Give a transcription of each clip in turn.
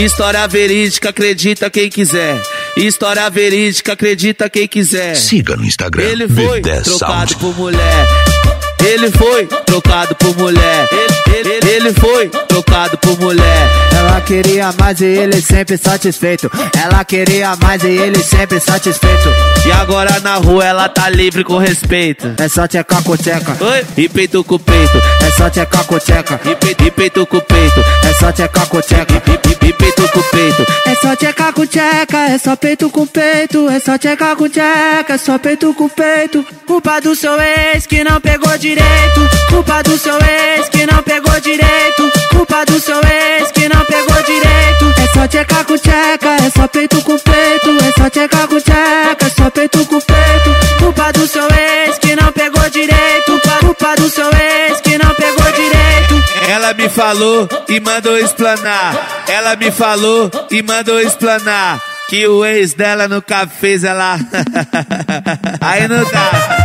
História verídica, acredita quem quiser. História verídica, acredita quem quiser. Siga no Instagram. Ele foi B10 trocado Sound. por mulher. Ele foi trocado por mulher. Ele foi trocado por mulher. Ela queria mais e ele sempre satisfeito. Ela queria mais e ele sempre satisfeito. E agora na rua ela tá livre com respeito. É só tchecar com tcheca. Oi? E peito com peito. É só tchecar com tcheca. E peito com peito. É só tchecar com tcheca. E peito com peito. É só tchecar com tcheca. É só peito com peito. É só tchecar com tcheca. É só peito com peito. Culpa do seu ex que não pegou direito. Culpa do seu ex que não pegou direito. Culpa do seu ex que não pegou direito. É só tchecar com tcheca. É só peito com peito. É só tchecar com tcheca. É só peito com peito. Culpa do seu ex que não pegou direito. Culpa do seu ex que não pegou direito. Ela me falou e mandou explanar. Ela me falou e mandou explanar que o ex dela nunca fez ela. Aí não dá.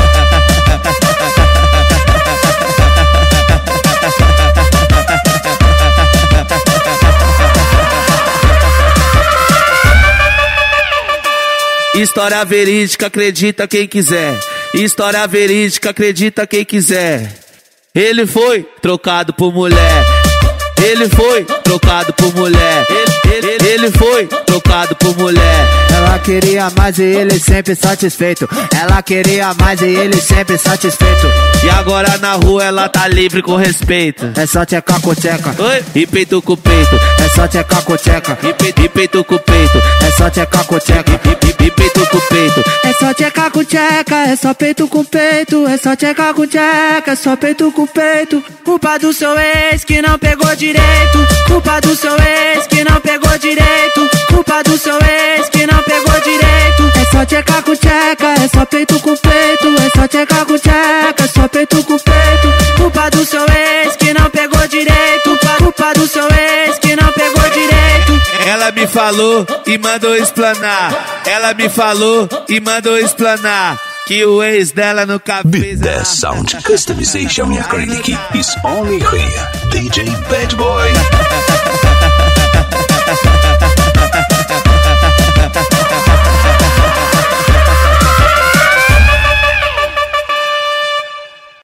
História verídica, acredita quem quiser. História verídica, acredita quem quiser. Ele foi trocado por mulher. Ele foi trocado por mulher. Ele foi trocado por mulher. Ela queria mais e ele sempre satisfeito. Ela queria mais e ele sempre satisfeito. E agora na rua ela tá livre com respeito. É só tchecar com tcheca. Oi? E peito com peito. É só tchecar com tcheca. E peito com peito. É só tchecar com tcheca. E peito com peito. É só tchecar com tcheca. É só peito com peito. É só tchecar com tcheca. É só peito com peito. Culpa do seu ex que não pegou direito. Culpa do seu ex que não pegou direito. Culpa do seu ex que não pegou direito. É só tchecar com tcheca. É só peito com peito. É só tchecar com tcheca. É só peito com peito. Culpa do seu ex que não pegou direito. Culpa do seu ex que não pegou direito. Ela me falou e mandou explanar. Ela me falou e mandou explanar que o ex dela nunca fez ela. B10 Sound Customization in acrylic is only here. DJ Bad Boy.